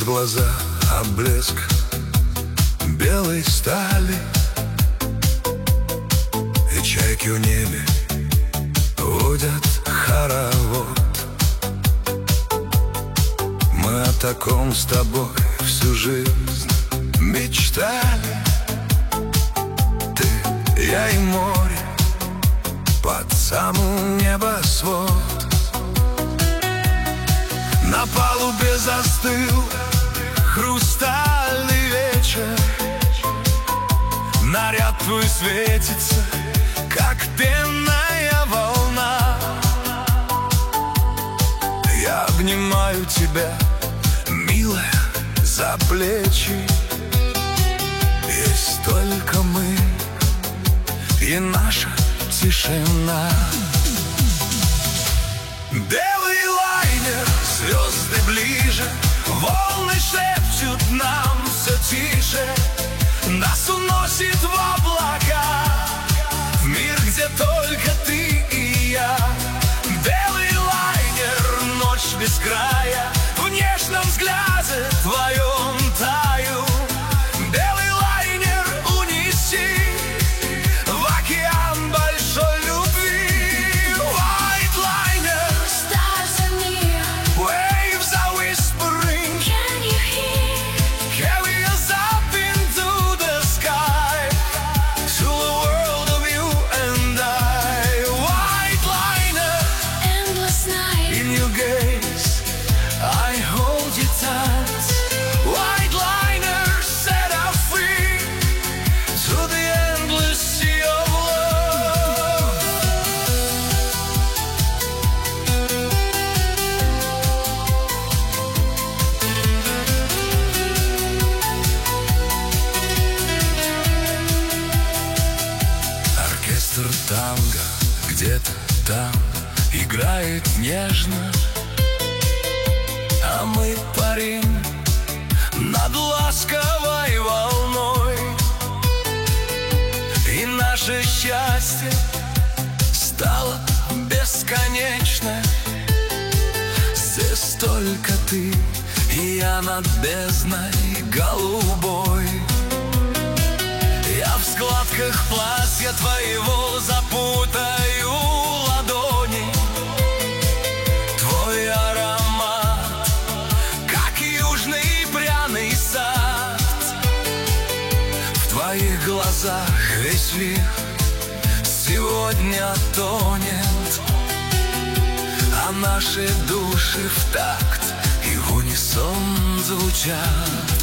в глаза, а блеск белой стали. И чайки в небе водят хоровод. Мы о таком с тобой всю жизнь мечтали. Ты, я и море под самый небосвод. На палубе застыл хрустальный вечер. Наряд твой светится, как пенная волна. Я обнимаю тебя, милая, за плечи. Есть только мы и наша тишина. Белый лайнер, звезды ближе, волны шепчут нам все тише. Нас уносит в облака, в мир, где только ты и я. Белый лайнер, ночь без края, в нежном взгляде твоем таю. Белый лайнер унеси в океан большой любви. White liner, Stars are near. waves are whispering. Can you hear? Carry us up into the sky, to a world of you and I. White liner, Endless night. in your gaze, I hold you tight. White liner, set us free to the endless sea of love. Оркестр танго где-то там играет нежно, а мы парим над ласковой волной. И наше счастье стало бесконечно. Здесь только ты и я над бездной голубой. Я в складках платья твоего запутаю ладони. Твой аромат, как южный пряный сад. В твоих глазах весь мир сегодня тонет, а наши души в такт и в унисон звучат.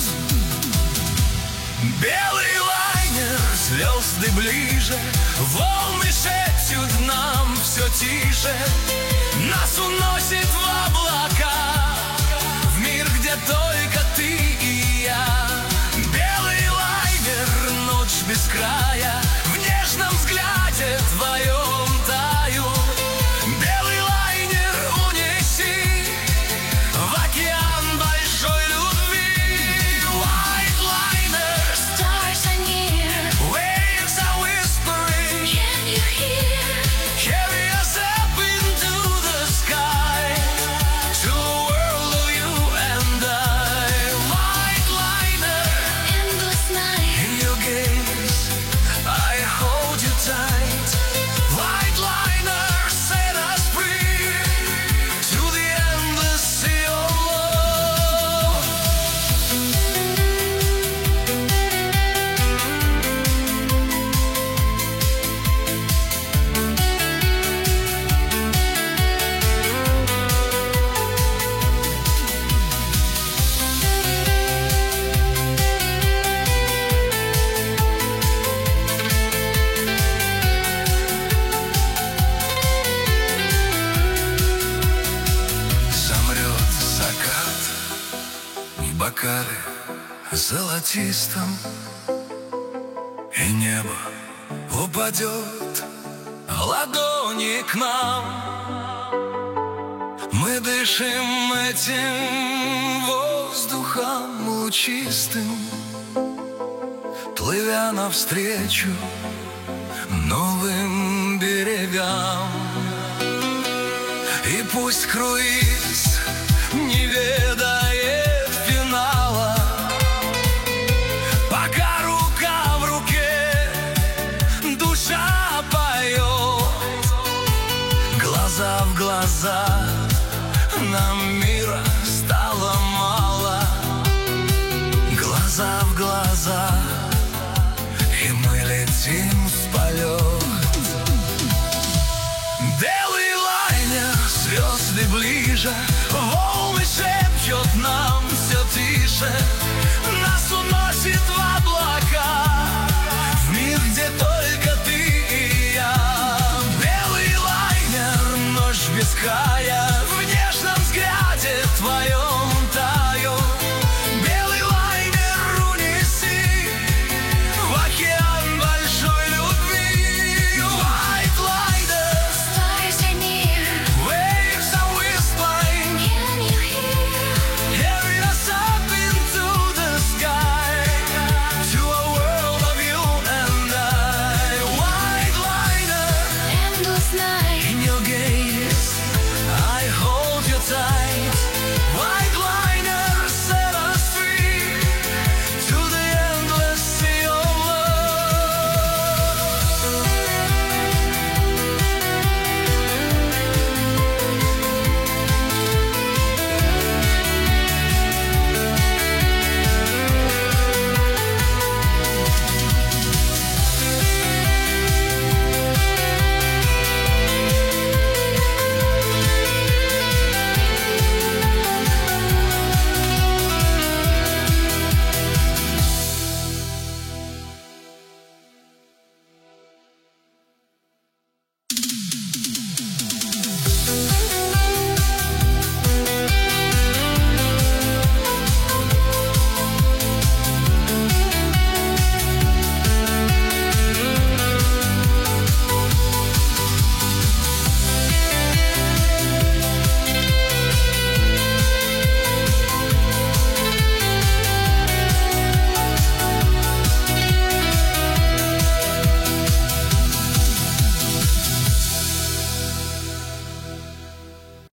Белый лайнер, звезды ближе, волны шепчут нам все тише. Нас уносит в облака, в мир, где только ты и я. Белый лайнер, ночь без края, в нежном взгляде твоем таю. Белый лайнер унеси в океан большой любви. White liner, Stars are near. waves are whispering. Can you hear? Carry us up into the sky, to a world of you and I. White liner, Endless night. in your gaze, I hold you tight. White liner, set us free to the endless sea of love. Замрет закат в бокале золотистом, и небо упадет ладони к нам. Мы дышим этим воздухом лучистым, плывя навстречу новым берегам. И пусть круиз не ведает финала, глаза. Нам мира стало мало, глаза в глаза, и мы летим в полет. Белый лайнер, звезды ближе, волны шепчут нам все тише. Нас уносит в облака,